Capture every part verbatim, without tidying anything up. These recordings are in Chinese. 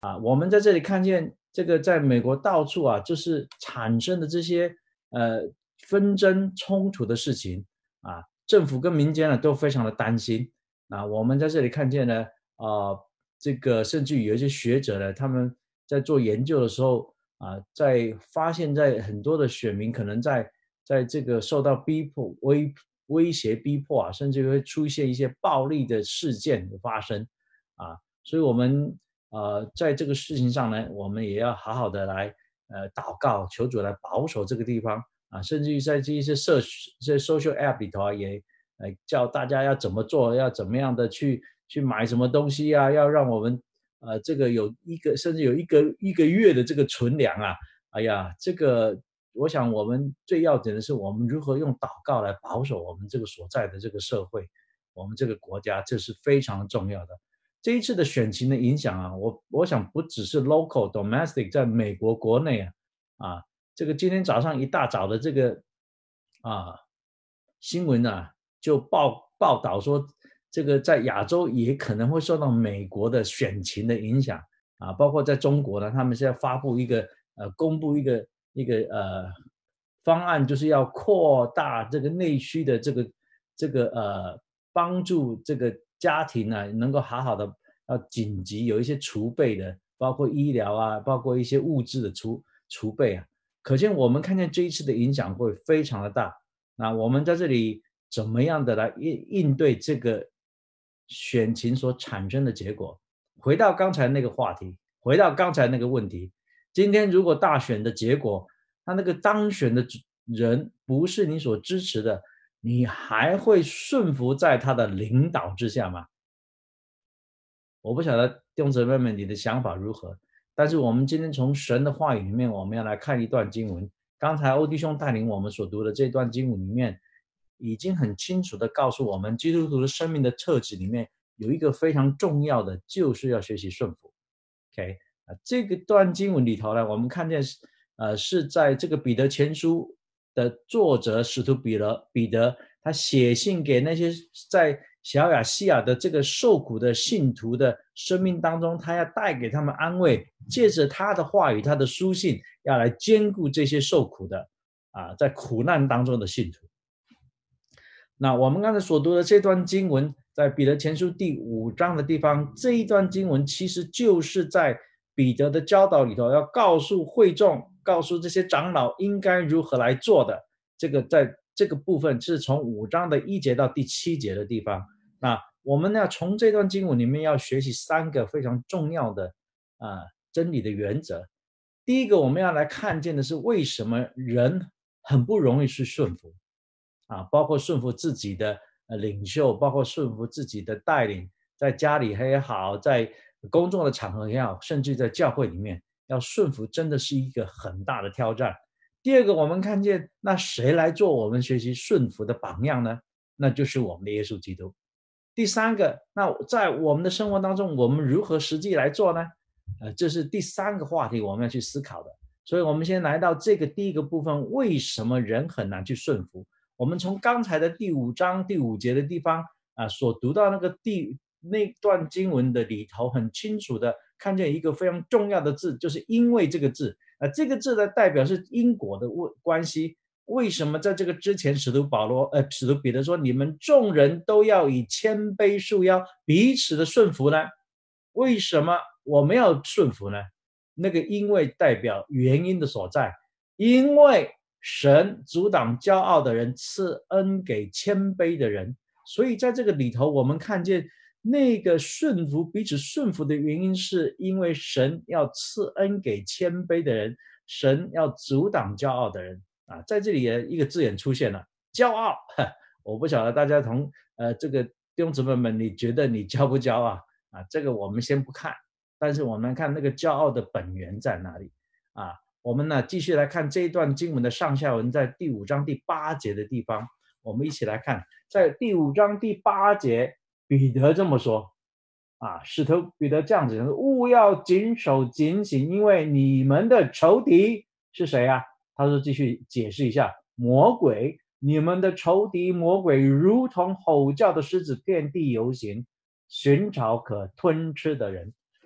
啊，我们在这里看见这个在美国到处啊，就是产生的这些呃纷争冲突的事情啊，政府跟民间呢都非常的担心。啊，我们在这里看见呢，啊，这个甚至于有一些学者呢，他们在做研究的时候啊，在发现，在很多的选民可能在在这个受到逼迫、威威胁、逼迫啊，甚至会出现一些暴力的事件的发生啊，所以我们呃，在这个事情上呢，我们也要好好的来呃祷告，求主来保守这个地方啊，甚至于在这一些社这些 social app 里头啊，也呃叫大家要怎么做，要怎么样的去去买什么东西啊，要让我们呃这个有一个甚至有一个一个月的这个存粮啊，哎呀，这个我想我们最要紧的是我们如何用祷告来保守我们这个所在的这个社会，我们这个国家，这是非常重要的。这一次的选情的影响啊，我我想不只是 local domestic 在美国国内啊，啊，这个今天早上一大早的这个啊新闻啊，就报报道说，这个在亚洲也可能会受到美国的选情的影响啊，包括在中国呢，他们是要发布一个呃，公布一个一个呃方案，就是要扩大这个内需的这个这个呃帮助这个家庭呢、能够好好的要紧急有一些储备的，包括医疗啊，包括一些物质的储储备啊。可见我们看见这一次的影响会非常的大。那我们在这里怎么样的来应应对这个选情所产生的结果？回到刚才那个话题，回到刚才那个问题，今天如果大选的结果，他那个当选的人不是你所支持的，你还会顺服在他的领导之下吗？我不晓得弟兄姊妹们你的想法如何，但是我们今天从神的话语里面，我们要来看一段经文。刚才欧弟兄带领我们所读的这段经文里面，已经很清楚的告诉我们，基督徒的生命的特质里面有一个非常重要的，就是要学习顺服。OK， 啊，这个段经文里头呢，我们看见是呃是在这个彼得前书的作者使徒彼得彼得，他写信给那些在小亚细亚的这个受苦的信徒的生命当中，他要带给他们安慰，借着他的话语、他的书信，要来兼顾这些受苦的啊，在苦难当中的信徒。那我们刚才所读的这段经文，在彼得前书第五章的地方，这一段经文其实就是在彼得的教导里头，要告诉会众、告诉这些长老应该如何来做的。这个在这个部分是从五章的一节到第七节的地方。那我们呢，从这段经文里面要学习三个非常重要的啊真理的原则。第一个，我们要来看见的是为什么人很不容易去顺服。啊，包括顺服自己的呃领袖，包括顺服自己的带领，在家里也好，在公众的场合也好，甚至在教会里面，要顺服真的是一个很大的挑战。第二个，我们看见那谁来做我们学习顺服的榜样呢？那就是我们的耶稣基督。第三个，那在我们的生活当中，我们如何实际来做呢？呃，这是第三个话题我们要去思考的。所以我们先来到这个第一个部分，为什么人很难去顺服？我们从刚才的第五章第五节的地方啊，所读到那个第那段经文的里头，很清楚的看见一个非常重要的字，就是因为这个字啊，这个字的代表是因果的关系。为什么在这个之前，使徒保罗呃，使徒彼得说，你们众人都要以谦卑束腰，彼此的顺服呢？为什么我们要顺服呢？那个因为代表原因的所在，因为神阻挡骄傲的人，赐恩给谦卑的人。所以在这个里头，我们看见那个顺服彼此顺服的原因，是因为神要赐恩给谦卑的人，神要阻挡骄傲的人啊。在这里的一个字眼出现了，骄傲。我不晓得大家同呃这个弟兄姊妹们，你觉得你骄不骄傲啊？这个我们先不看，但是我们看那个骄傲的本源在哪里啊？我们呢继续来看这一段经文的上下文，在第五章第八节的地方，我们一起来看，在第五章第八节，彼得这么说啊，使徒彼得这样子说：务要谨守警醒，因为你们的仇敌是谁啊？他说继续解释一下，魔鬼，你们的仇敌魔鬼如同吼叫的狮子，遍地游行，寻找可吞吃的人。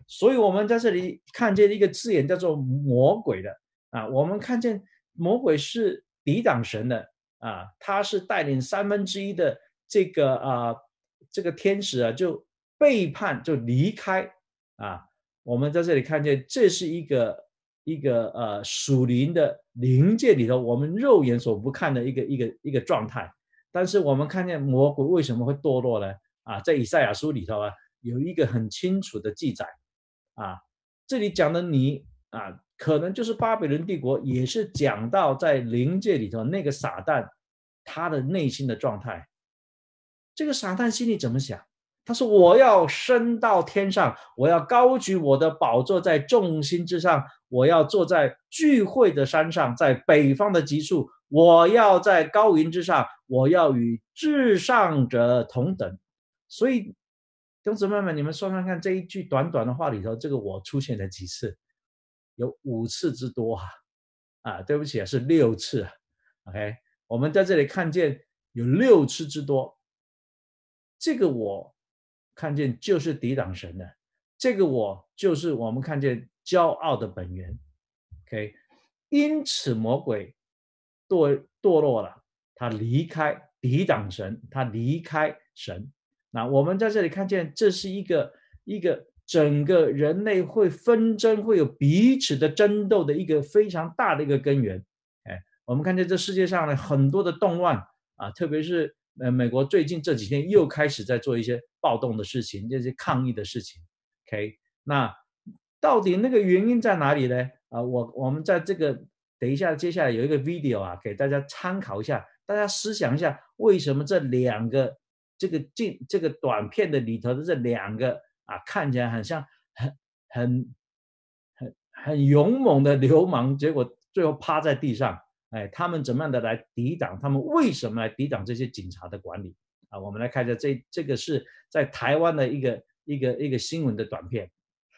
所以我们在这里看见一个字眼叫做魔鬼的啊，我们看见魔鬼是抵挡神的啊，他是带领三分之一的这个啊这个天使啊就背叛就离开啊，我们在这里看见这是一个一个呃属灵的灵界里头我们肉眼所不看的一个一个一个状态，但是我们看见魔鬼为什么会堕落呢？啊，在以赛亚书里头啊有一个很清楚的记载啊，这里讲的你啊，可能就是巴比伦帝国，也是讲到在灵界里头那个撒旦他的内心的状态。这个撒旦心里怎么想？他说：“我要升到天上，我要高举我的宝座在众星之上，我要坐在聚会的山上，在北方的极处，我要在高云之上，我要与至上者同等。”所以，弟兄姊妹们，你们算算看，这一句短短的话里头，这个我出现了几次？有五次之多啊！啊，对不起啊，是六次啊。OK， 我们在这里看见有六次之多。这个我看见就是抵挡神的，这个我就是我们看见骄傲的本源。OK， 因此魔鬼堕堕落了，他离开抵挡神，他离开神。那我们在这里看见，这是一个一个整个人类会纷争，会有彼此的争斗的一个非常大的一个根源。哎，我们看见这世界上呢很多的动乱啊，特别是呃美国最近这几天又开始在做一些暴动的事情，这些抗议的事情。OK， 那到底那个原因在哪里呢？啊，我我们在这个等一下接下来有一个 video 啊，给大家参考一下，大家思想一下，为什么这两个这个镜这个短片的里头的这两个啊，看起来很像很很很很勇猛的流氓，结果最后趴在地上。哎，他们怎么样的来抵挡？他们为什么来抵挡这些警察的管理？啊，我们来看一下这这个是在台湾的一个一个一个新闻的短片。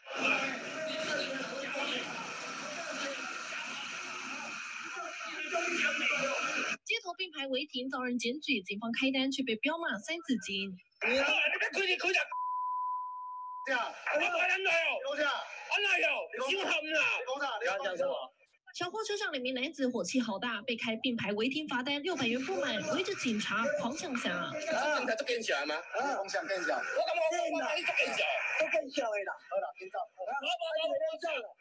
街头并排违停遭人检举，警方开单却被彪骂三字经。小货车上两名男子火气好大，被开并排违停罚单六百元，不满围着警察狂抢侠。啊，都更小吗？啊，狂抢更小。我感觉我我你都更小，都更小的啦。好啦，听到。好啦，好好好，好。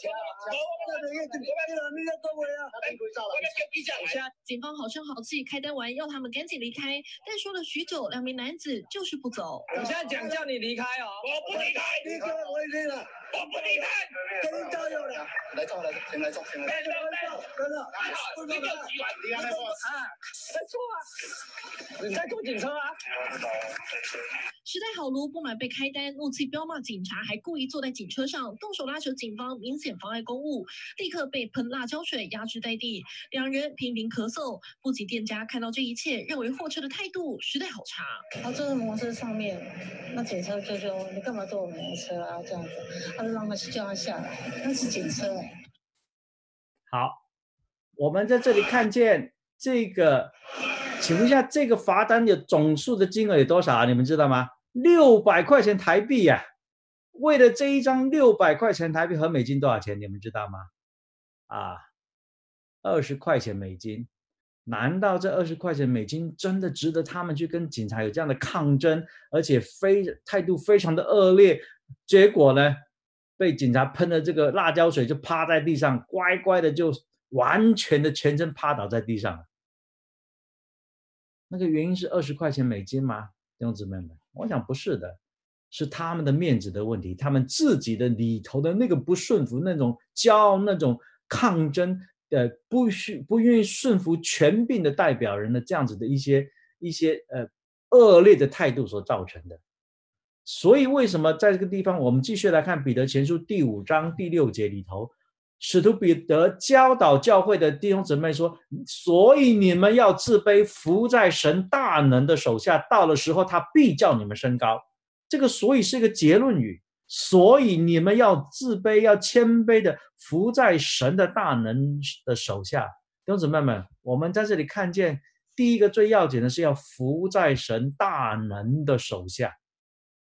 警方好声好气开单完，要他们赶紧离开，但说了许久，两名男子就是不走。我现在讲叫你离开哦，我不离开，离开我已经了，我不离开，跟你交流了。来坐，来坐，先来坐，先来坐。来坐，真的，不能够急完，离开我啊！在坐啊，你在坐警车啊？时代好卢不满被开单，怒气彪骂警察，还故意坐在警车上，动手拉扯警方，明显妨碍公务，立刻被喷辣椒水压制在地。两人频频咳嗽，不仅店家看到这一切，认为货车的态度实在好差。 他坐在摩托车上面，那警车就说你干嘛坐我摩托车啊？这样子，他就让他叫他下来，那是警车。 好，我们在这里看见这个，请问一下，这个罚单的总数的金额有多少啊？你们知道吗？六百块钱台币呀、啊！为了这一张六百块钱台币和美金多少钱？你们知道吗？啊，二十块钱美金。难道这二十块钱美金真的值得他们去跟警察有这样的抗争，而且非态度非常的恶劣？结果呢，被警察喷了这个辣椒水，就趴在地上，乖乖的就完全的全身趴倒在地上了。那个原因是二十块钱美金吗？弟兄姊妹们，我想不是的，是他们的面子的问题，他们自己的里头的那个不顺服，那种骄傲，那种抗争，呃，不需不愿意顺服权柄的代表人的这样子的一些一些呃恶劣的态度所造成的。所以为什么在这个地方，我们继续来看彼得前书第五章第六节里头，使徒彼得教导教会的弟兄姊妹说，所以你们要自卑，服在神大能的手下，到了时候他必叫你们升高。这个所以是一个结论语，所以你们要自卑，要谦卑的服在神的大能的手下。弟兄姊妹们，我们在这里看见第一个最要紧的是要服在神大能的手下啊，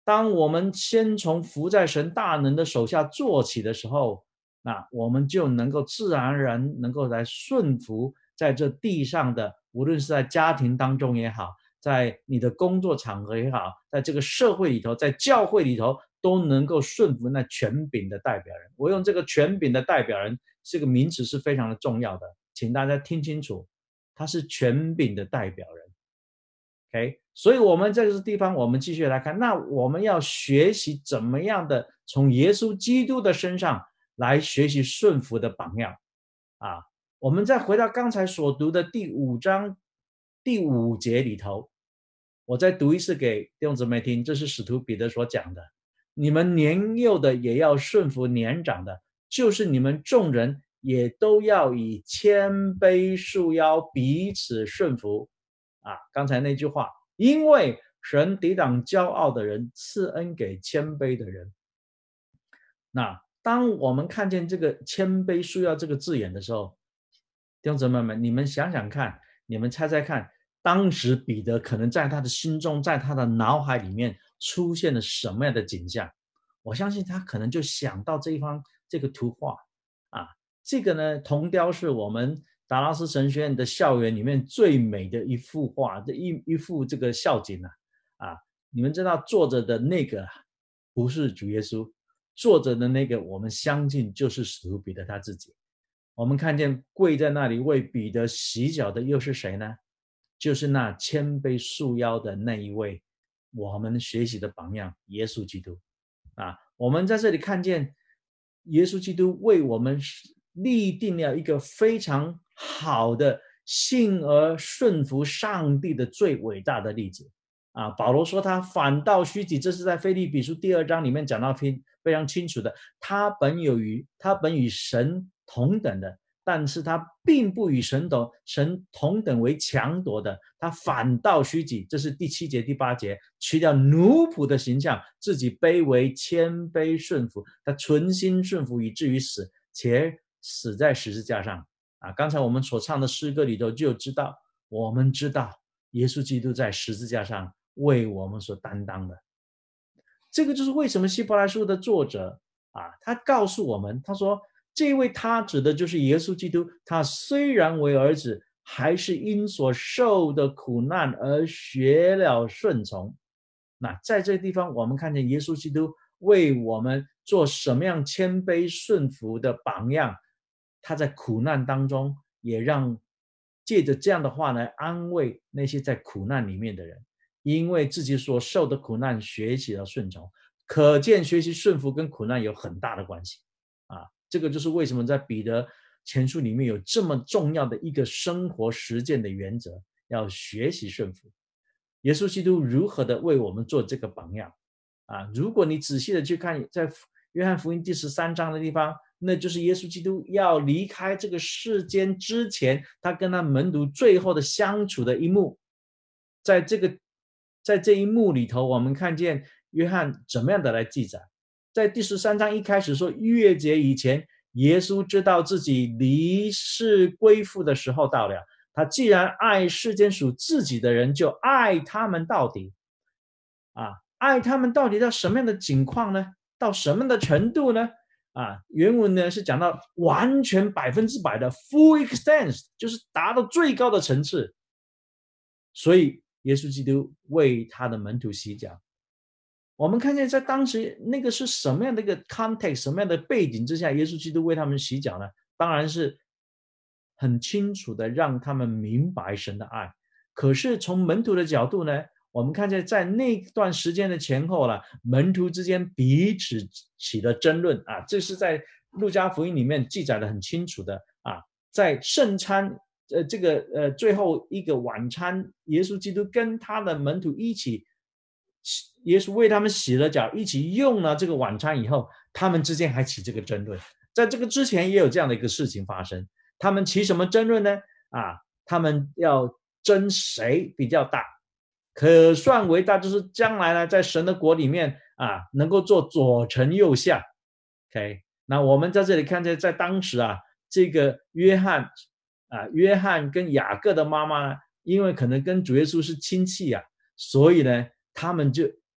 当我们先从服在神大能的手下做起的时候，那我们就能够自然而然能够来顺服在这地上的，无论是在家庭当中也好，在你的工作场合也好，在这个社会里头，在教会里头，都能够顺服那权柄的代表人。我用这个权柄的代表人这个名词是非常的重要的，请大家听清楚，他是权柄的代表人。OK， 所以我们这个地方我们继续来看，那我们要学习怎么样的从耶稣基督的身上来学习顺服的榜样啊。我们再回到刚才所读的第五章第五节里头，我再读一次给弟兄姊妹听，这是使徒彼得所讲的，你们年幼的也要顺服年长的，就是你们众人也都要以谦卑束腰，彼此顺服啊。刚才那句话，因为神抵挡骄傲的人，赐恩给谦卑的人。那当我们看见这个谦卑束腰这个字眼的时候，弟兄姊妹们，你们想想看，你们猜猜看，当时彼得可能在他的心中，在他的脑海里面出现了什么样的景象？我相信他可能就想到这一方这个图画啊，这个呢，铜雕是我们达拉斯神学院的校园里面最美的一幅画，这一一幅这个校景啊啊，你们知道坐着的那个不是主耶稣，坐着的那个我们相信就是使徒彼得他自己。我们看见跪在那里为彼得洗脚的又是谁呢？就是那谦卑束腰的那一位我们学习的榜样耶稣基督啊。我们在这里看见耶稣基督为我们立定了一个非常好的信而顺服上帝的最伟大的例子啊。保罗说他反倒虚己，这是在腓立比书第二章里面讲到非常清楚的，他本有与他本与神同等的，但是他并不与神同神同等为强夺的，他反倒虚己，这是第七节第八节，取掉奴仆的形象，自己卑微谦卑顺服，他存心顺服以至于死，且死在十字架上啊。刚才我们所唱的诗歌里头就知道，我们知道耶稣基督在十字架上为我们所担当的。这个就是为什么希伯来书的作者啊，他告诉我们，他说这位他指的就是耶稣基督，他虽然为儿子，还是因所受的苦难而学了顺从。那在这个地方我们看见耶稣基督为我们做什么样谦卑顺服的榜样，他在苦难当中也让借着这样的话来安慰那些在苦难里面的人，因为自己所受的苦难学习了顺从，可见学习顺服跟苦难有很大的关系啊。这个就是为什么在彼得前书里面有这么重要的一个生活实践的原则，要学习顺服。耶稣基督如何的为我们做这个榜样啊？如果你仔细的去看，在约翰福音第十三章的地方，那就是耶稣基督要离开这个世间之前，他跟他门徒最后的相处的一幕。在这个在这一幕里头，我们看见约翰怎么样的来记载。在第十三章一开始说，逾越节以前，耶稣知道自己离世归父的时候到了，他既然爱世间属自己的人，就爱他们到底啊，爱他们到底到什么样的境况呢？到什么样的程度呢？啊，原文呢是讲到完全百分之百的 full extent， 就是达到最高的层次。所以耶稣基督为他的门徒洗脚。我们看见在当时那个是什么样的一个 context， 什么样的背景之下耶稣基督为他们洗脚呢？当然是很清楚的让他们明白神的爱。可是从门徒的角度呢，我们看见在那段时间的前后了，门徒之间彼此起了争论啊，这是在路加福音里面记载的很清楚的啊。在圣餐呃这个呃最后一个晚餐，耶稣基督跟他的门徒一起，耶稣为他们洗了脚，一起用了这个晚餐以后，他们之间还起这个争论。在这个之前也有这样的一个事情发生，他们起什么争论呢？啊，他们要争谁比较大，可算为大，就是将来呢在神的国里面啊能够做左丞右相。 OK， 那我们在这里看见在当时啊，这个约翰啊，约翰跟雅各的妈妈呢，因为可能跟主耶稣是亲戚啊，所以呢他们就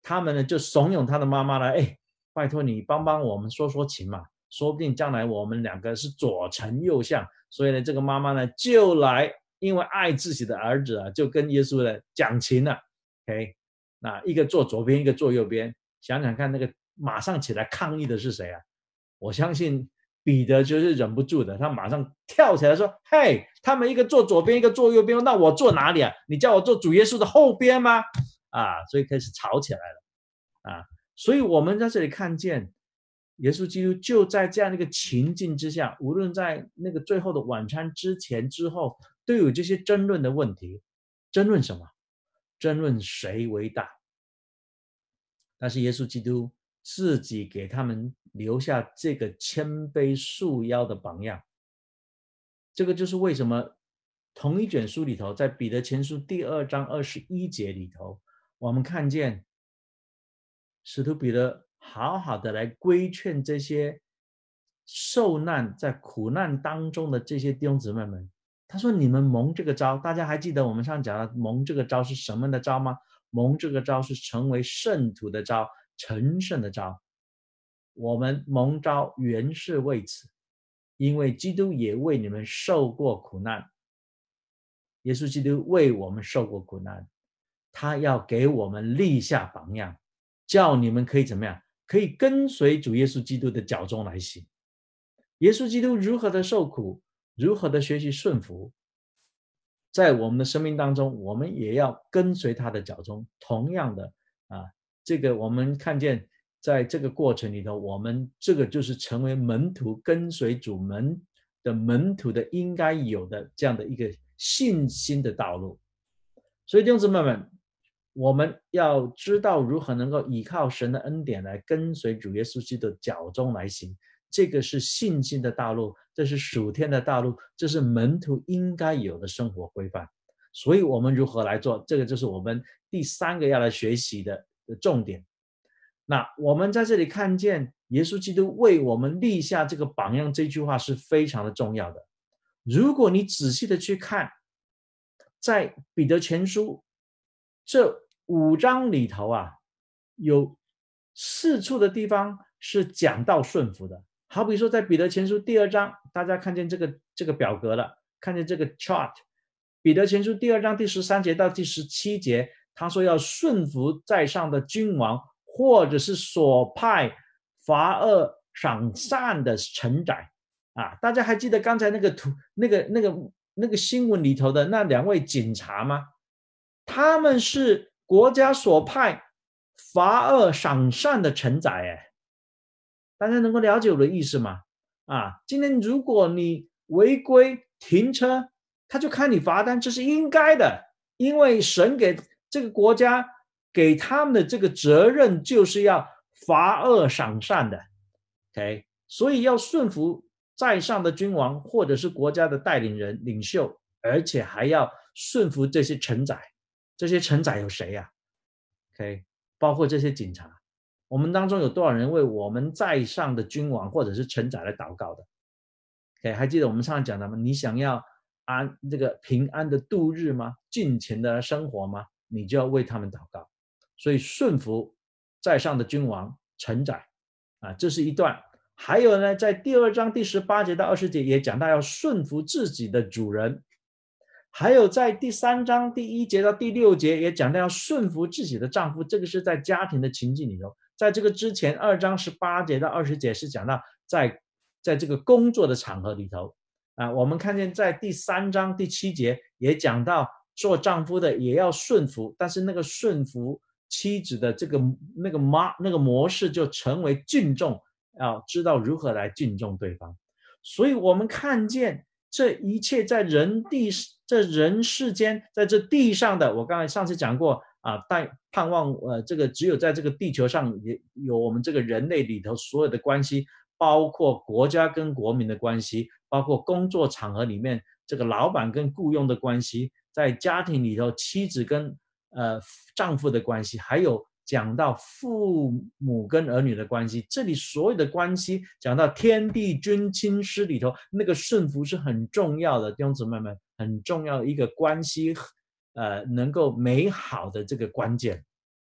他们呢就怂恿他的妈妈来，哎，拜托你帮帮我们说说情嘛，说不定将来我们两个是左丞右相。所以呢，这个妈妈呢就来，因为爱自己的儿子啊，就跟耶稣呢讲情了。OK， 那一个坐左边，一个坐右边，想想看，那个马上起来抗议的是谁啊？我相信彼得就是忍不住的，他马上跳起来说：“嘿，他们一个坐左边，一个坐右边，那我坐哪里啊？你叫我坐主耶稣的后边吗？”啊，所以开始吵起来了啊。所以我们在这里看见耶稣基督就在这样的一个情境之下，无论在那个最后的晚餐之前之后，都有这些争论的问题。争论什么？争论谁为大。但是耶稣基督自己给他们留下这个谦卑束腰的榜样。这个就是为什么同一卷书里头，在彼得前书第二章二十一节里头，我们看见使徒彼得好好的来规劝这些受难在苦难当中的这些弟兄姊妹们。他说：“你们蒙这个召，大家还记得我们上讲的蒙这个召是什么的召吗？蒙这个召是成为圣徒的召，成圣的召。我们蒙召原是为此，因为基督也为你们受过苦难。耶稣基督为我们受过苦难，他要给我们立下榜样，叫你们可以怎么样？可以跟随主耶稣基督的脚中来行。耶稣基督如何的受苦，如何的学习顺服，在我们的生命当中，我们也要跟随他的脚中。同样的啊，这个我们看见在这个过程里头，我们这个就是成为门徒，跟随主门的门徒的应该有的这样的一个信心的道路。所以弟兄姊妹们，我们要知道如何能够依靠神的恩典来跟随主耶稣基督的脚中来行。这个是信心的道路，这是属天的道路，这是门徒应该有的生活规范。所以我们如何来做，这个就是我们第三个要来学习的重点。那我们在这里看见耶稣基督为我们立下这个榜样，这句话是非常的重要的。如果你仔细的去看，在彼得前书这五章里头啊，有四处的地方是讲到顺服的。好比说在彼得前书第二章，大家看见这个这个表格了，看见这个 chart， 彼得前书第二章第十三节到第十七节，他说要顺服在上的君王，或者是所派罚恶赏善的臣宰啊。大家还记得刚才那个图那个那个那个新闻里头的那两位警察吗？他们是国家所派罚恶赏善的臣宰。哎，大家能够了解我的意思吗？啊，今天如果你违规停车，他就开你罚单，这是应该的，因为神给这个国家给他们的这个责任就是要罚恶赏善的。 OK， 所以要顺服在上的君王或者是国家的带领人领袖，而且还要顺服这些臣宰。这些臣宰有谁呀、啊、？OK， 包括这些警察。我们当中有多少人为我们在上的君王或者是臣宰来祷告的？ OK， 还记得我们上次讲的吗？你想要安这个平安的度日吗？尽情的生活吗？你就要为他们祷告。所以顺服在上的君王臣宰啊，这是一段。还有呢，在第二章第十八节到二十节也讲到要顺服自己的主人。还有在第三章第一节到第六节也讲到要顺服自己的丈夫，这个是在家庭的情境里头。在这个之前二章十八节到二十节是讲到在在这个工作的场合里头啊，我们看见在第三章第七节也讲到做丈夫的也要顺服，但是那个顺服妻子的这个那个模那个模式就成为敬重，要知道如何来敬重对方。所以我们看见这一切在人地这人世间，在这地上的，我刚才上次讲过啊，但盼望呃这个只有在这个地球上也有我们这个人类里头所有的关系，包括国家跟国民的关系，包括工作场合里面这个老板跟雇佣的关系，在家庭里头妻子跟呃丈夫的关系，还有讲到父母跟儿女的关系，这里所有的关系讲到天地君亲师里头，那个顺服是很重要的，弟兄姊妹们，很重要的一个关系呃，能够美好的这个关键。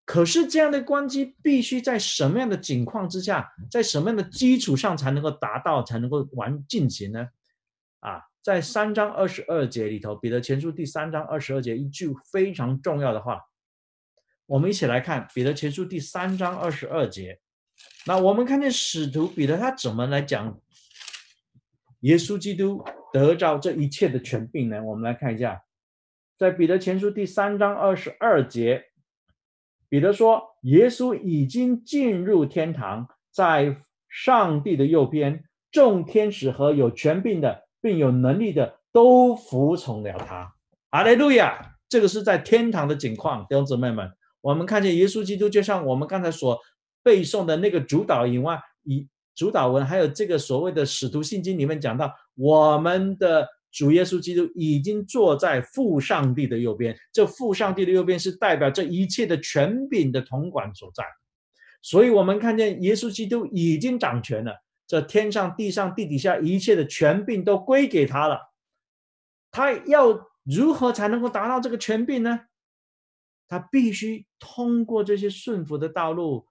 可是这样的关系必须在什么样的情况之下，在什么样的基础上才能够达到，才能够完进行呢？啊，在三章二十二节里头，彼得前书第三章二十二节一句非常重要的话，我们一起来看彼得前书第三章二十二节。那我们看见使徒彼得他怎么来讲耶稣基督得着这一切的权柄呢？我们来看一下，在彼得前书第三章二十二节，彼得说，耶稣已经进入天堂，在上帝的右边，众天使和有权柄的并有能力的都服从了他。哈利路亚！这个是在天堂的景况，弟兄姊妹们，我们看见耶稣基督就像我们刚才所背诵的那个主导以外，以主导文还有这个所谓的使徒信经里面讲到，我们的主耶稣基督已经坐在父上帝的右边，这父上帝的右边是代表这一切的权柄的统管所在。所以我们看见耶稣基督已经掌权了，这天上地上地底下一切的权柄都归给他了。他要如何才能够达到这个权柄呢？他必须通过这些顺服的道路。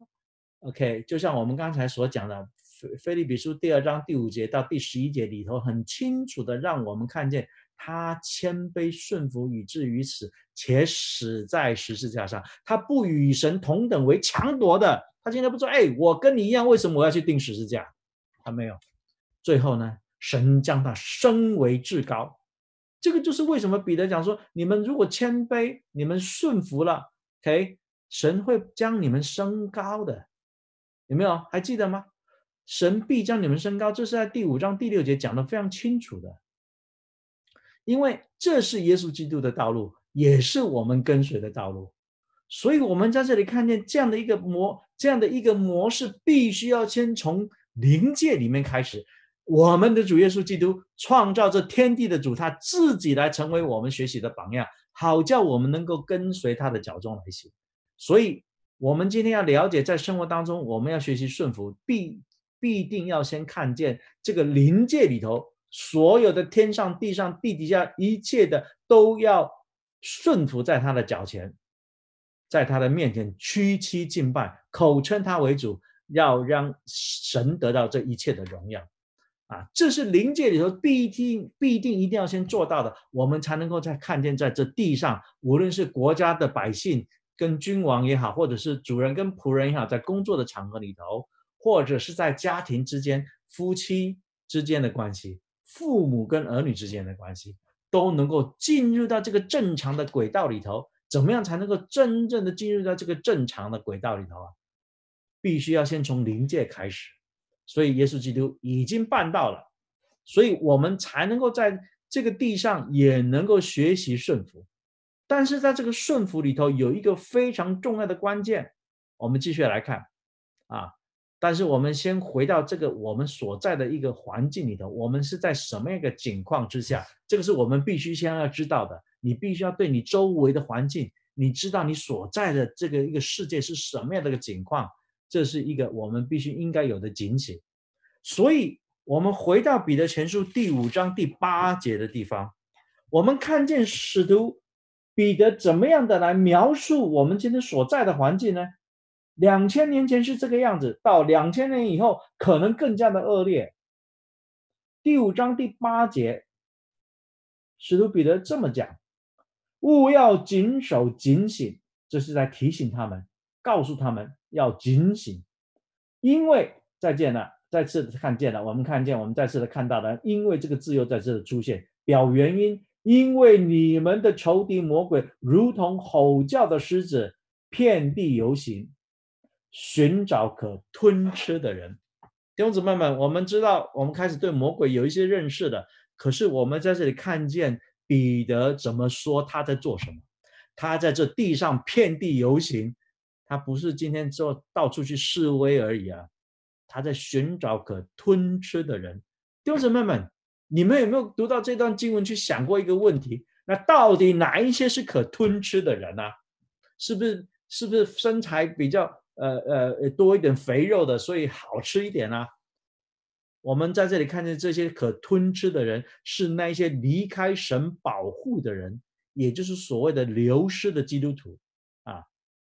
OK， 就像我们刚才所讲的腓立比书第二章第五节到第十一节里头，很清楚的让我们看见他谦卑顺服以至于死，且死在十字架上。他不与神同等为强夺的，他今天不说哎，我跟你一样，为什么我要去钉十字架？他没有。最后呢，神将他升为至高。这个就是为什么彼得讲说，你们如果谦卑，你们顺服了 OK， 神会将你们升高的。有没有还记得吗？神必将你们升高，这是在第五章第六节讲得非常清楚的。因为这是耶稣基督的道路，也是我们跟随的道路。所以我们在这里看见这样的一个模这样的一个模式，必须要先从灵界里面开始。我们的主耶稣基督创造这天地的主，他自己来成为我们学习的榜样，好叫我们能够跟随他的脚踪来行。所以我们今天要了解，在生活当中我们要学习顺服，必必定要先看见这个灵界里头所有的天上地上地底下一切的都要顺服在他的脚前，在他的面前屈膝敬拜，口称他为主，要让神得到这一切的荣耀啊！这是灵界里头必定必定一定要先做到的，我们才能够再看见在这地上，无论是国家的百姓跟君王也好，或者是主人跟仆人也好，在工作的场合里头，或者是在家庭之间，夫妻之间的关系，父母跟儿女之间的关系，都能够进入到这个正常的轨道里头。怎么样才能够真正的进入到这个正常的轨道里头啊？必须要先从灵界开始。所以耶稣基督已经办到了，所以我们才能够在这个地上也能够学习顺服。但是在这个顺服里头有一个非常重要的关键，我们继续来看啊。但是我们先回到这个我们所在的一个环境里头，我们是在什么样一个境况之下，这个是我们必须先要知道的。你必须要对你周围的环境，你知道你所在的这个一个世界是什么样的一个境况，这是一个我们必须应该有的警醒。所以我们回到彼得前书第五章第八节的地方，我们看见使徒彼得怎么样的来描述我们今天所在的环境呢？两千年前是这个样子，到两千年以后可能更加的恶劣。第五章第八节，使徒彼得这么讲，务要谨守警醒，这是在提醒他们，告诉他们要警醒。因为再见了，再次的看见了，我们看见我们再次的看到了，因为这个字又在这里出现，表原因，因为你们的仇敌魔鬼如同吼叫的狮子，遍地游行，寻找可吞吃的人。弟兄姊妹们，我们知道我们开始对魔鬼有一些认识了，可是我们在这里看见彼得怎么说他在做什么。他在这地上遍地游行，他不是今天就到处去示威而已啊，他在寻找可吞吃的人。弟兄姊妹们，你们有没有读到这段经文去想过一个问题，那到底哪一些是可吞吃的人啊？是不是是不是身材比较呃呃多一点肥肉的，所以好吃一点啊？我们在这里看见这些可吞吃的人，是那一些离开神保护的人，也就是所谓的流失的基督徒啊。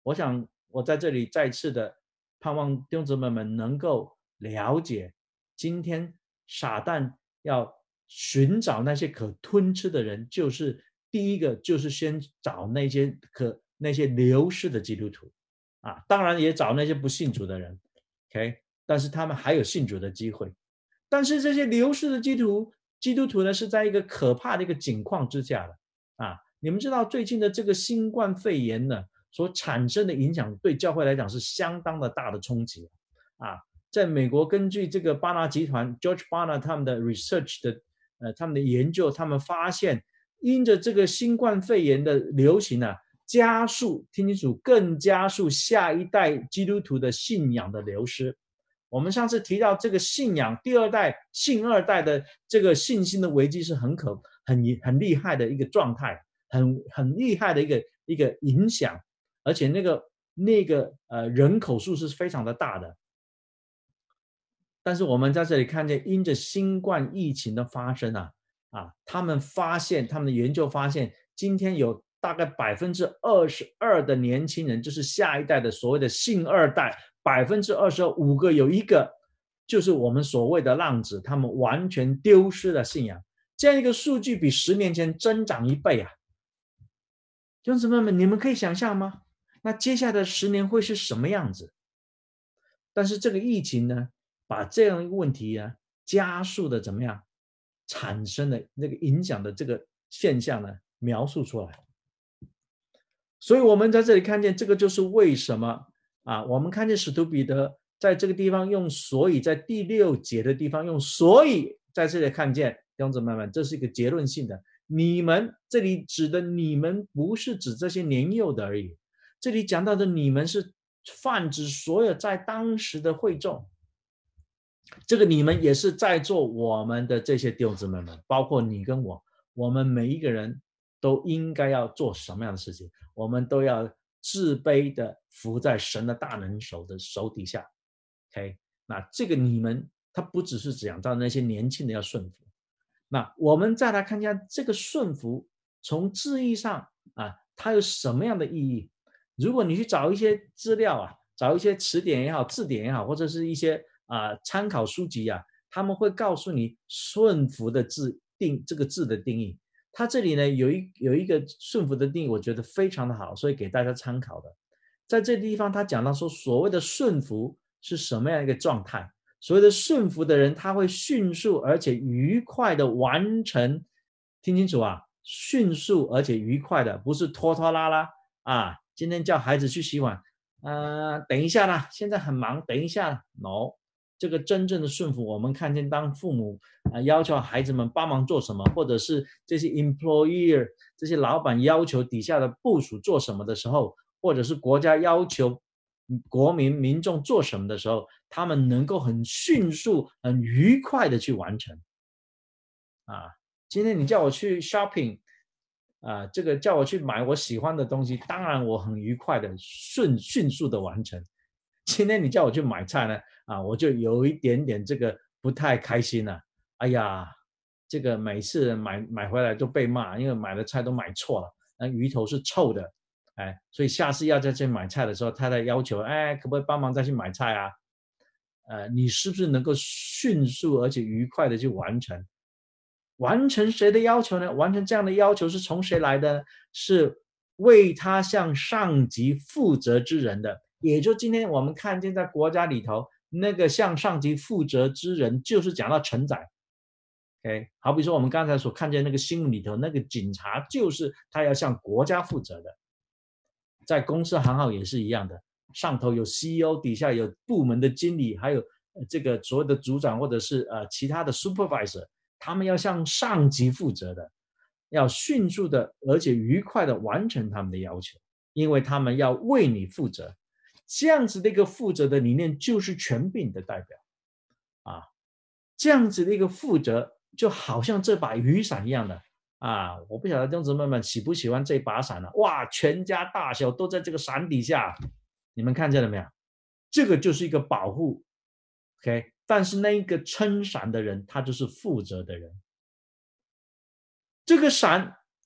我想我在这里再次的盼望弟兄姊妹们能够了解，今天撒旦要寻找那些可吞吃的人，就是第一个就是先找那些可那些流失的基督徒啊，当然也找那些不信主的人 ，OK， 但是他们还有信主的机会。但是这些流失的基督徒，基督徒呢是在一个可怕的一个境况之下的啊。你们知道最近的这个新冠肺炎呢所产生的影响，对教会来讲是相当的大的冲击啊。在美国，根据这个巴拿集团 George Barna 他们的 research 的呃他们的研究，他们发现，因着这个新冠肺炎的流行啊，加速听清楚，更加速下一代基督徒的信仰的流失。我们上次提到这个信仰第二代信二代的这个信心的危机是很可很很厉害的一个状态，很很厉害的一个一个影响，而且那个那个呃人口数是非常的大的。但是我们在这里看见，因着新冠疫情的发生啊啊，他们发现他们的研究发现，今天有大概百分之二十二的年轻人，就是下一代的所谓的信二代。百分之二十五个有一个就是我们所谓的浪子，他们完全丢失了信仰，这样一个数据比十年前增长一倍啊！弟兄姊妹们，你们可以想象吗？那接下来的十年会是什么样子？但是这个疫情呢，把这样一个问题呢，加速的怎么样产生的那个影响的这个现象呢，描述出来。所以我们在这里看见，这个就是为什么啊，我们看见使徒彼得在这个地方用所以，在第六节的地方用所以，在这里看见弟兄姊妹们，这是一个结论性的。你们这里指的你们不是指这些年幼的而已，这里讲到的你们是泛指所有在当时的会众。这个你们也是在座我们的这些弟兄姊妹们，包括你跟我，我们每一个人都应该要做什么样的事情？我们都要自卑的服在神的大能手的手底下。 OK， 那这个你们他不只是讲到那些年轻的要顺服，那我们再来看一下这个顺服从字义上啊，它有什么样的意义？如果你去找一些资料啊，找一些词典也好，字典也好，或者是一些啊参考书籍啊，他们会告诉你顺服的字定这个字的定义。它这里呢有一有一个顺服的定义，我觉得非常的好，所以给大家参考的。在这地方他讲到说，所谓的顺服是什么样一个状态？所谓的顺服的人，他会迅速而且愉快的完成，听清楚啊，迅速而且愉快的，不是拖拖拉拉啊。今天叫孩子去洗碗，呃，等一下啦，现在很忙，等一下啦 ，no。这个真正的顺服，我们看见当父母啊、呃、要求孩子们帮忙做什么，或者是这些 employer 这些老板要求底下的部属做什么的时候，或者是国家要求国民民众做什么的时候，他们能够很迅速、很愉快的去完成。啊，今天你叫我去 shopping， 啊，这个叫我去买我喜欢的东西，当然我很愉快的、顺迅速的完成。今天你叫我去买菜呢，啊，我就有一点点这个不太开心了。哎呀，这个每次买买回来都被骂，因为买的菜都买错了，那鱼头是臭的。哎，所以下次要再去买菜的时候，太太要求，哎，可不可以帮忙再去买菜啊？呃，你是不是能够迅速而且愉快的去完成？完成谁的要求呢？完成这样的要求是从谁来的？是为他向上级负责之人的。也就今天我们看见在国家里头，那个向上级负责之人，就是讲到承载。OK， 好比说我们刚才所看见那个新闻里头，那个警察就是他要向国家负责的。在公司行号也是一样的，上头有 C E O， 底下有部门的经理，还有这个所有的组长或者是呃其他的 supervisor， 他们要向上级负责的，要迅速的而且愉快的完成他们的要求，因为他们要为你负责。这样子的一个负责的理念就是权柄的代表啊，这样子的一个负责就好像这把雨伞一样的啊，我不晓得弟兄姊妹们喜不喜欢这把伞呢、啊？哇，全家大小都在这个伞底下，你们看见了没有？这个就是一个保护 ，OK。但是那一个撑伞的人，他就是负责的人。这个伞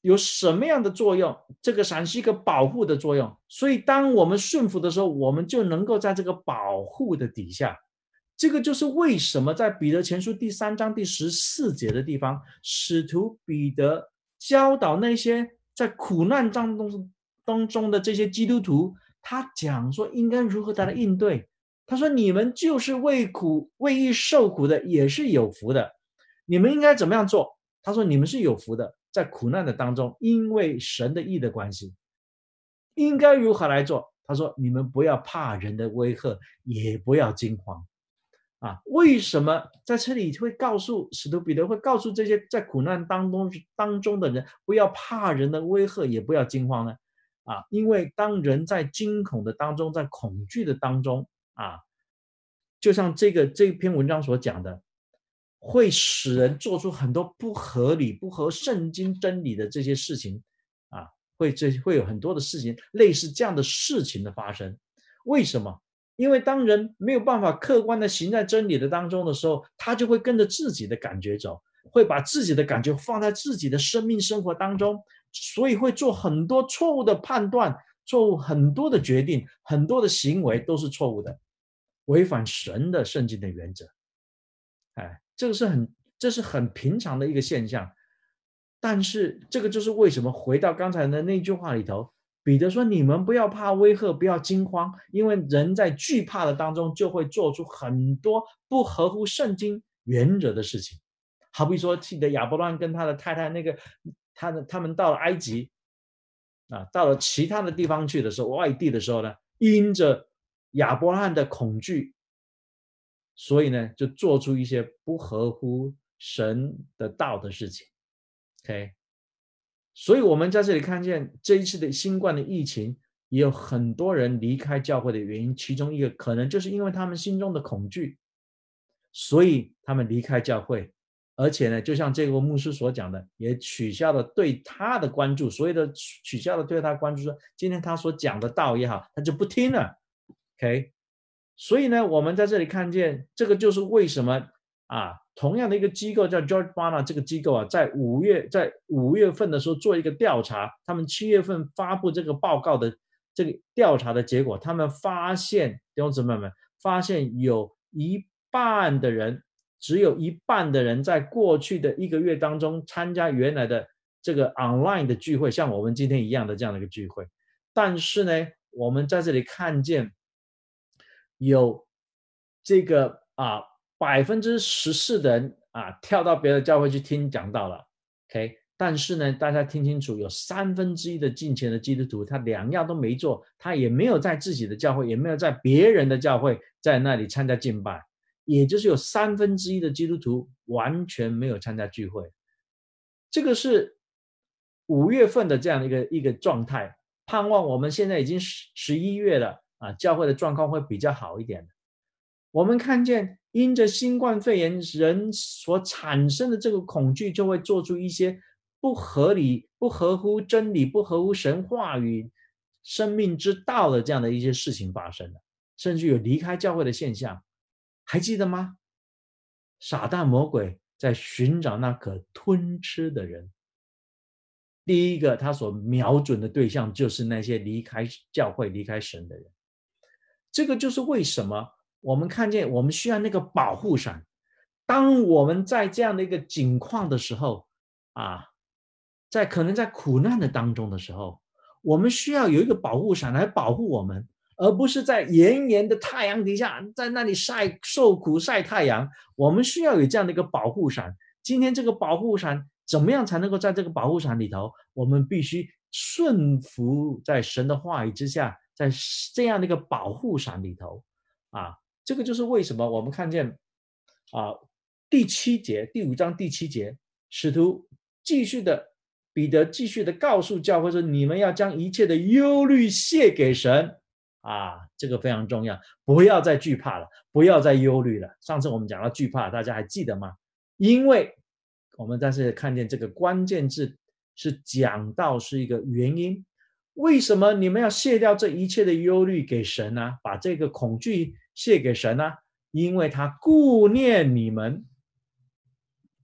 有什么样的作用？这个伞是一个保护的作用，所以当我们顺服的时候，我们就能够在这个保护的底下。这个就是为什么在彼得前书第三章第十四节的地方，使徒彼得教导那些在苦难当中当中的这些基督徒，他讲说应该如何来应对。他说你们就是为苦为义受苦的，也是有福的。你们应该怎么样做？他说你们是有福的，在苦难的当中，因为神的义的关系，应该如何来做？他说你们不要怕人的威吓，也不要惊慌啊。为什么在这里会告诉使徒彼得会告诉这些在苦难当中当中的人，不要怕人的威吓，也不要惊慌呢？啊，因为当人在惊恐的当中，在恐惧的当中啊，就像这个这篇文章所讲的，会使人做出很多不合理、不合圣经真理的这些事情啊，会这会有很多的事情，类似这样的事情的发生。为什么？因为当人没有办法客观的行在真理的当中的时候，他就会跟着自己的感觉走，会把自己的感觉放在自己的生命生活当中，所以会做很多错误的判断，错误很多的决定，很多的行为都是错误的，违反神的圣经的原则。哎，这个是很这是很平常的一个现象。但是这个就是为什么回到刚才的那句话里头，彼得说你们不要怕威吓，不要惊慌，因为人在惧怕的当中就会做出很多不合乎圣经原则的事情。好比说记得亚伯拉罕跟他的太太那个他的他们到了埃及啊，到了其他的地方去的时候，外地的时候呢，因着亚伯拉罕的恐惧，所以呢就做出一些不合乎神的道的事情。 OK， 所以我们在这里看见这一次的新冠的疫情，也有很多人离开教会的原因，其中一个可能就是因为他们心中的恐惧，所以他们离开教会。而且呢，就像这个牧师所讲的，也取消了对他的关注，所谓的取消了对他关注，说今天他所讲的道也好，他就不听了。 OK， 所以呢，我们在这里看见这个就是为什么啊，同样的一个机构叫 George Barna 这个机构啊，在五月在五月份的时候做一个调查，他们七月份发布这个报告的这个调查的结果，他们发现弟兄姊妹们发现有一半的人，只有一半的人在过去的一个月当中参加原来的这个 online 的聚会，像我们今天一样的这样的一个聚会。但是呢，我们在这里看见有这个啊百分之十四的人啊跳到别的教会去听讲道了 ，OK。但是呢，大家听清楚，有三分之一的敬虔的基督徒，他两样都没做，他也没有在自己的教会，也没有在别人的教会在那里参加敬拜，也就是有三分之一的基督徒完全没有参加聚会。这个是五月份的这样的一个一个状态，盼望我们现在已经十一月了啊，教会的状况会比较好一点。我们看见因着新冠肺炎人所产生的这个恐惧，就会做出一些不合理、不合乎真理、不合乎神话语、生命之道的这样的一些事情发生了，甚至有离开教会的现象。还记得吗？撒旦魔鬼在寻找那可吞吃的人。第一个他所瞄准的对象就是那些离开教会、离开神的人。这个就是为什么我们看见我们需要那个保护伞。当我们在这样的一个境况的时候啊，在可能在苦难的当中的时候，我们需要有一个保护伞来保护我们，而不是在炎炎的太阳底下在那里晒受苦晒太阳。我们需要有这样的一个保护伞。今天这个保护伞怎么样才能够在这个保护伞里头？我们必须顺服在神的话语之下，在这样的一个保护伞里头啊。这个就是为什么我们看见啊第七节第五章第七节，使徒继续的彼得继续的告诉教会说，你们要将一切的忧虑卸给神啊，这个非常重要，不要再惧怕了，不要再忧虑了。上次我们讲到惧怕，大家还记得吗？因为我们在这里看见这个关键字是讲到是一个原因，为什么你们要卸掉这一切的忧虑给神呢、啊？把这个恐惧卸给神呢、啊？因为他顾念你们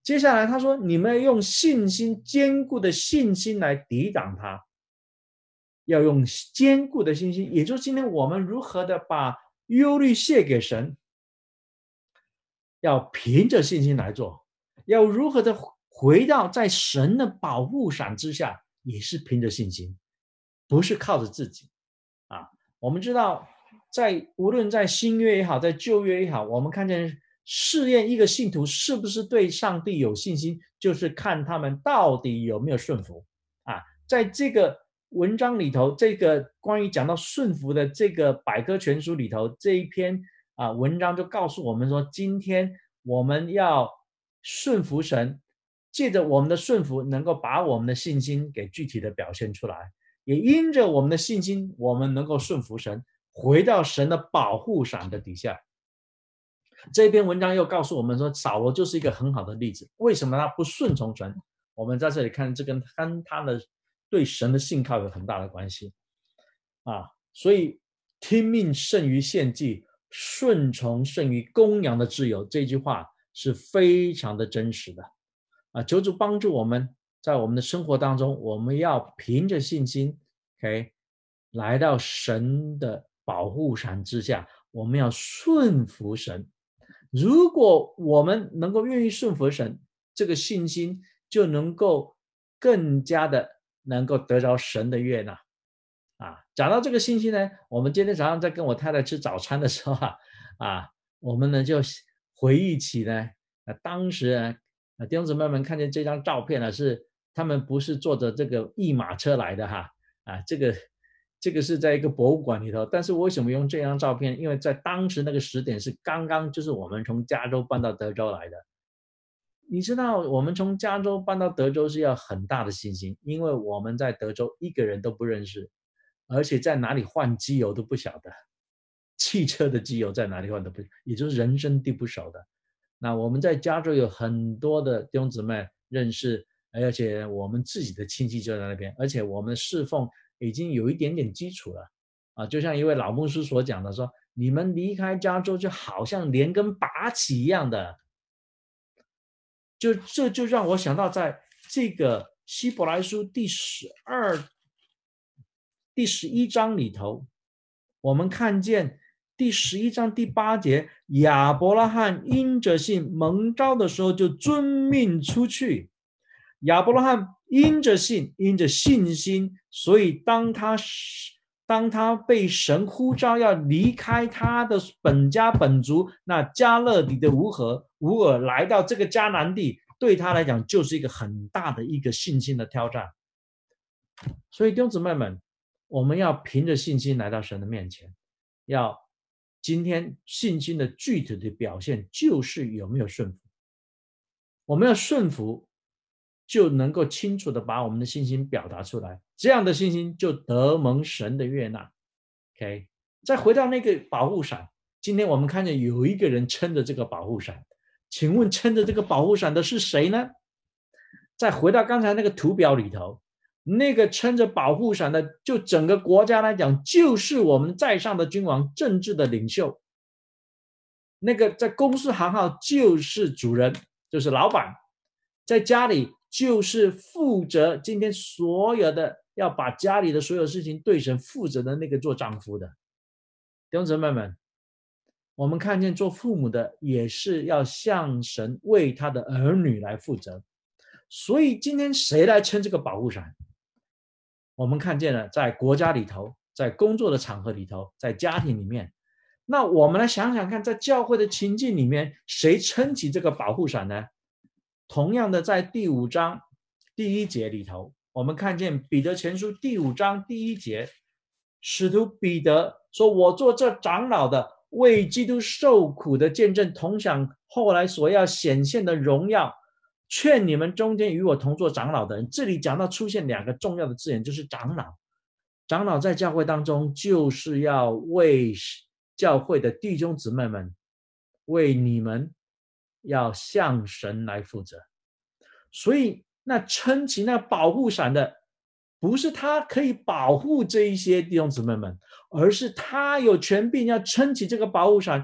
接下来他说，你们要用信心，坚固的信心来抵挡它，要用坚固的信心，也就是今天我们如何的把忧虑卸给神，要凭着信心来做，要如何的回到在神的保护伞之下，也是凭着信心，不是靠着自己啊。我们知道在无论在新约也好，在旧约也好，我们看见试验一个信徒是不是对上帝有信心，就是看他们到底有没有顺服啊。在这个文章里头，这个关于讲到顺服的这个百科全书里头，这一篇啊文章就告诉我们说，今天我们要顺服神，借着我们的顺服能够把我们的信心给具体的表现出来，也因着我们的信心，我们能够顺服神，回到神的保护伞的底下。这篇文章又告诉我们说，扫罗就是一个很好的例子。为什么他不顺从神？我们在这里看，这跟他的对神的信靠有很大的关系啊。所以听命胜于献祭，顺从胜于公羊的自由，这句话是非常的真实的啊。求主帮助我们，在我们的生活当中，我们要凭着信心 ，OK， 来到神的保护伞之下，我们要顺服神。如果我们能够愿意顺服神，这个信心就能够更加的能够得着神的悦纳啊。讲到这个信心呢，我们今天早上在跟我太太吃早餐的时候啊，啊我们呢就回忆起呢，啊、当时啊弟兄姊妹们看见这张照片呢，是他们不是坐着这个一马车来的哈，啊这个这个是在一个博物馆里头，但是为什么用这张照片？因为在当时那个时点是刚刚就是我们从加州搬到德州来的。你知道我们从加州搬到德州是要很大的信心，因为我们在德州一个人都不认识，而且在哪里换机油都不晓得，汽车的机油在哪里换都不，也就是人生地不熟的。那我们在加州有很多的弟兄姊妹认识，而且我们自己的亲戚就在那边，而且我们侍奉已经有一点点基础了啊，就像一位老牧师所讲的说，你们离开加州就好像连根拔起一样的，就这就让我想到在这个希伯来书第十二第十一章里头，我们看见第十一章第八节，亚伯拉罕因着信蒙召的时候就遵命出去。亚伯拉罕因着信，因着信心，所以当他当他被神呼召要离开他的本家本族，那加勒底的乌合乌尔来到这个迦南地，对他来讲就是一个很大的一个信心的挑战。所以弟兄姊妹们，我们要凭着信心来到神的面前，要今天信心的具体的表现就是有没有顺服。我们要顺服，就能够清楚的把我们的信心表达出来，这样的信心就得蒙神的悦纳。 OK， 再回到那个保护伞，今天我们看见有一个人撑着这个保护伞，请问撑着这个保护伞的是谁呢？再回到刚才那个图表里头，那个撑着保护伞的，就整个国家来讲，就是我们在上的君王，政治的领袖。那个在公司行号就是主人，就是老板，在家里就是负责今天所有的要把家里的所有事情对神负责的那个做丈夫的。弟兄姊妹们，我们看见做父母的也是要向神为他的儿女来负责。所以今天谁来撑这个保护伞？我们看见了在国家里头，在工作的场合里头，在家庭里面。那我们来想想看，在教会的情境里面，谁撑起这个保护伞呢？同样的，在第五章第一节里头，我们看见彼得前书第五章第一节，使徒彼得说，我做这长老的，为基督受苦的见证，同享后来所要显现的荣耀，劝你们中间与我同做长老的人。这里讲到出现两个重要的字眼，就是长老。长老在教会当中就是要为教会的弟兄姊妹们，为你们要向神来负责。所以那撑起那保护伞的，不是他可以保护这一些弟兄姊妹们，而是他有权柄要撑起这个保护伞，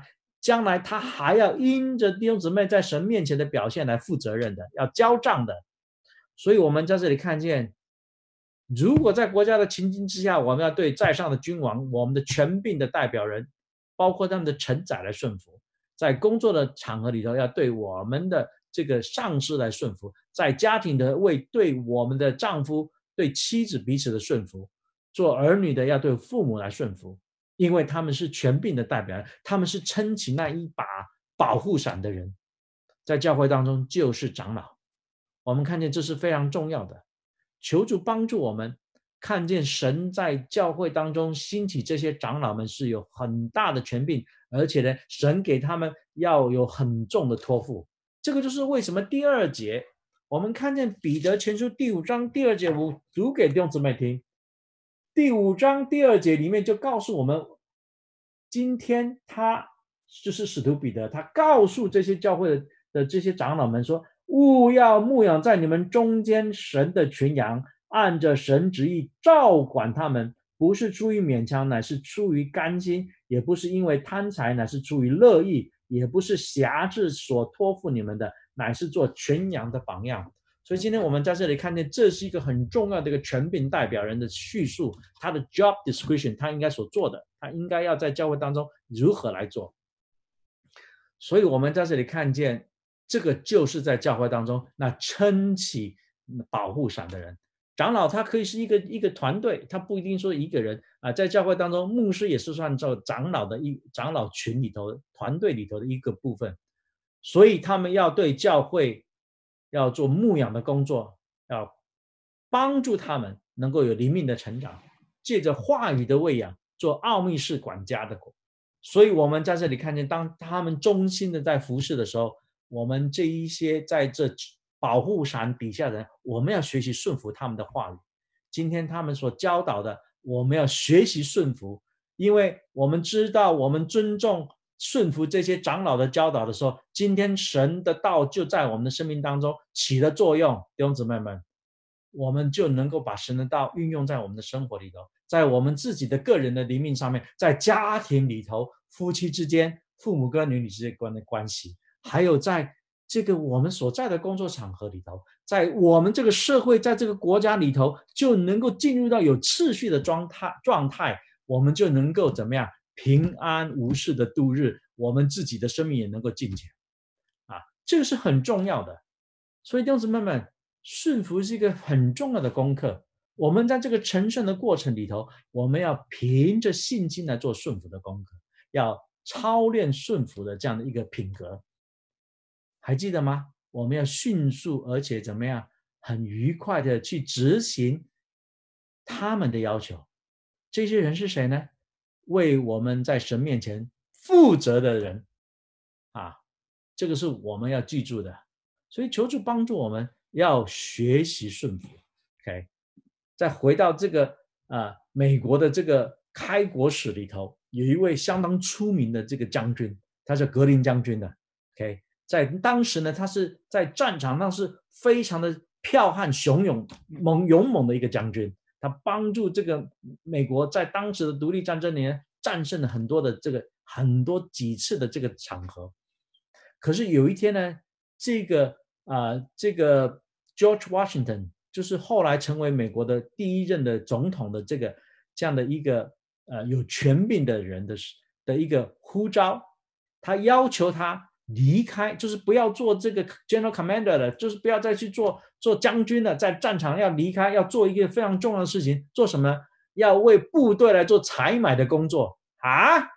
将来他还要因着弟兄姊妹在神面前的表现来负责任的，要交账的。所以我们在这里看见，如果在国家的情境之下，我们要对在上的君王，我们的权柄的代表人，包括他们的臣宰来顺服，在工作的场合里头要对我们的这个上司来顺服，在家庭的为对我们的丈夫对妻子彼此的顺服，做儿女的要对父母来顺服，因为他们是权柄的代表人，他们是撑起那一把保护伞的人，在教会当中就是长老。我们看见这是非常重要的，求主帮助我们看见神在教会当中兴起这些长老们是有很大的权柄，而且呢，神给他们要有很重的托付。这个就是为什么第二节我们看见彼得前书第五章第二节，我读给弟兄姊妹听。第五章第二节里面就告诉我们，今天他就是使徒彼得，他告诉这些教会 的, 的这些长老们说，务要牧养在你们中间神的群羊，按着神旨意照管他们，不是出于勉强，乃是出于甘心，也不是因为贪财，乃是出于乐意，也不是辖制所托付你们的，乃是做全羊的榜样。所以今天我们在这里看见，这是一个很重要的一个权柄代表人的叙述，他的 job description， 他应该所做的，他应该要在教会当中如何来做。所以我们在这里看见，这个就是在教会当中那撑起保护伞的人。长老他可以是一个一个团队，他不一定说一个人啊。在教会当中，牧师也是算作长老的一长老群里头团队里头的一个部分，所以他们要对教会要做牧养的工作，要帮助他们能够有灵命的成长，借着话语的喂养做奥秘式管家的。所以我们在这里看见，当他们忠心的在服侍的时候，我们这一些在这保护伞底下的人，我们要学习顺服他们的话语。今天他们所教导的，我们要学习顺服，因为我们知道我们尊重顺服这些长老的教导的时候，今天神的道就在我们的生命当中起了作用。弟兄姊妹们，我们就能够把神的道运用在我们的生活里头，在我们自己的个人的灵命上面，在家庭里头，夫妻之间，父母跟女女之间的关系，还有在这个我们所在的工作场合里头，在我们这个社会，在这个国家里头，就能够进入到有秩序的状态状态，我们就能够怎么样平安无事的度日，我们自己的生命也能够进前啊，这个是很重要的。所以弟兄姊妹们，顺服是一个很重要的功课。我们在这个成圣的过程里头，我们要凭着信心来做顺服的功课，要操练顺服的这样的一个品格。还记得吗？我们要迅速而且怎么样很愉快的去执行他们的要求。这些人是谁呢？为我们在神面前负责的人啊，这个是我们要记住的。所以求主帮助我们要学习顺服。 OK， 再回到这个啊，美国的这个开国史里头，有一位相当出名的这个将军，他是格林将军的。 OK， 在当时呢，他是在战场上是非常的剽悍雄勇猛勇猛的一个将军，他帮助这个美国在当时的独立战争里面战胜了很多的这个很多几次的这个场合。可是有一天呢，这个啊、呃，这个 George Washington 就是后来成为美国的第一任的总统的这个这样的一个呃有权柄的人的的一个呼召，他要求他离开，就是不要做这个 General Commander 了，就是不要再去做做将军了，在战场要离开，要做一个非常重要的事情，做什么？要为部队来做采买的工作啊！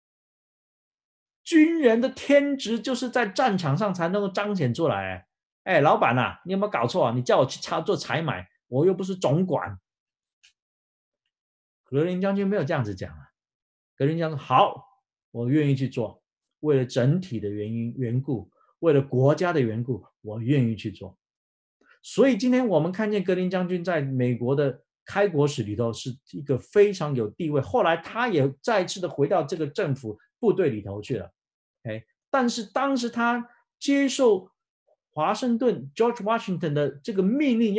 军人的天职就是在战场上才能够彰显出来。哎，老板啊，你有没有搞错啊？你叫我去做采买，我又不是总管。格林将军没有这样子讲啊，格林将军说好，我愿意去做，为了整体的原因缘故，为了国家的缘故，我愿意去做。所以今天我们看见格林将军在美国的开国史里头是一个非常有地位，后来他也再次的回到这个政府部队里头去了。Okay? 但是当时他接受华盛顿 George Washington 的这个命令，要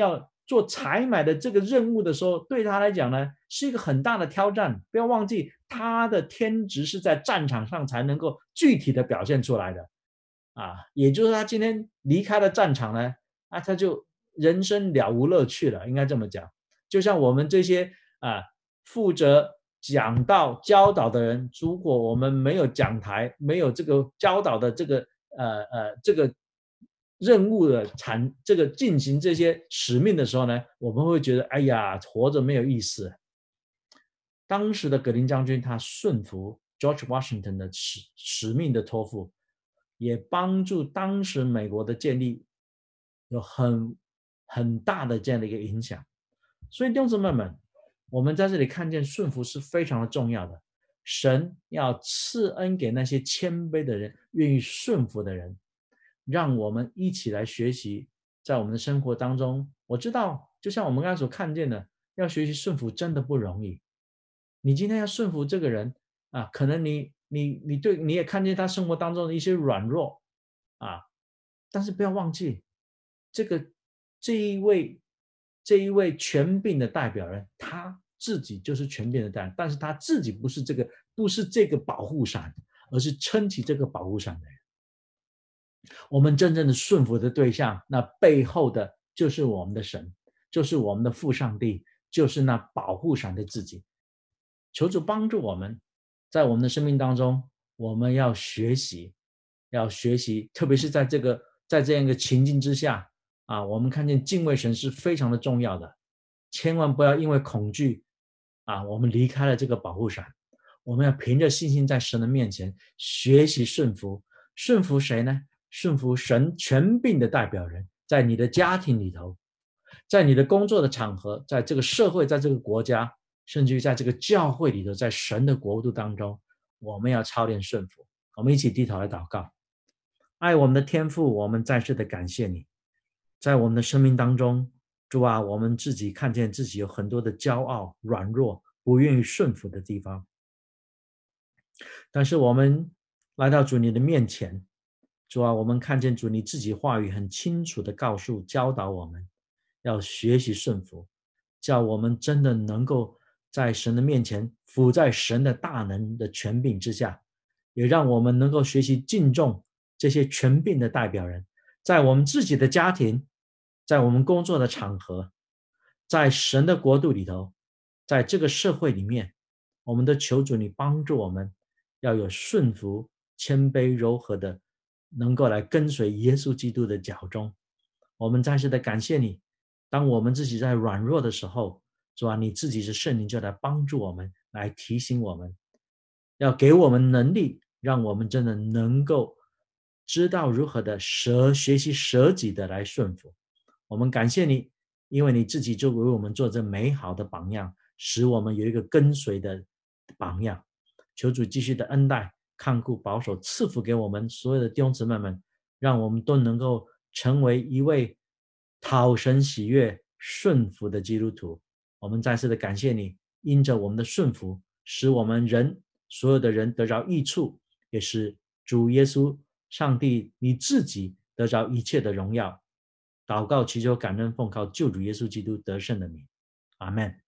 做采买的这个任务的时候，对他来讲呢，是一个很大的挑战。不要忘记，他的天职是在战场上才能够具体的表现出来的啊。也就是他今天离开了战场呢，啊，他就人生了无乐趣了，应该这么讲。就像我们这些啊负责讲道教导的人，如果我们没有讲台，没有这个教导的这个呃呃这个任务的产这个进行这些使命的时候呢，我们会觉得哎呀，活着没有意思。当时的格林将军他顺服 George Washington 的使使命的托付，也帮助当时美国的建立有很很大的这样的一个影响。所以弟兄姊妹们，我们在这里看见顺服是非常的重要的。神要赐恩给那些谦卑的人，愿意顺服的人。让我们一起来学习，在我们的生活当中，我知道就像我们刚才所看见的，要学习顺服真的不容易。你今天要顺服这个人啊，可能你你你对你也看见他生活当中的一些软弱啊，但是不要忘记，这个这一位这一位权柄的代表人，他自己就是权柄的代表，但是他自己不是这个不是这个保护伞，而是撑起这个保护伞的人。我们真正的顺服的对象，那背后的就是我们的神，就是我们的父上帝，就是那保护伞的自己。求主帮助我们，在我们的生命当中，我们要学习，要学习，特别是在这个在这样一个情境之下啊，我们看见敬畏神是非常的重要的，千万不要因为恐惧啊，我们离开了这个保护伞。我们要凭着信心在神的面前学习顺服。顺服谁呢？顺服神权柄的代表人，在你的家庭里头，在你的工作的场合，在这个社会，在这个国家，甚至于在这个教会里头，在神的国度当中，我们要操练顺服。我们一起低头来祷告。爱我们的天父，我们再次的感谢你，在我们的生命当中，主啊，我们自己看见自己有很多的骄傲、软弱、不愿意顺服的地方，但是我们来到主你的面前，主啊，我们看见主你自己话语很清楚的告诉教导我们要学习顺服，叫我们真的能够在神的面前服在神的大能的权柄之下，也让我们能够学习敬重这些权柄的代表人，在我们自己的家庭，在我们工作的场合，在神的国度里头，在这个社会里面，我们的求主你帮助我们要有顺服、谦卑、柔和的，能够来跟随耶稣基督的脚中。我们再次的感谢你，当我们自己在软弱的时候，主啊，你自己是圣灵就来帮助我们，来提醒我们，要给我们能力，让我们真的能够知道如何的舍学习舍己的来顺服。我们感谢你，因为你自己就为我们做这美好的榜样，使我们有一个跟随的榜样。求主继续的恩待、看顾、保守、赐福给我们所有的弟兄姊妹们，让我们都能够成为一位讨神喜悦、顺服的基督徒。我们再次的感谢你，因着我们的顺服，使我们人所有的人得着益处，也使主耶稣上帝你自己得着一切的荣耀。祷告祈求感恩奉靠救主耶稣基督得胜的名，阿们。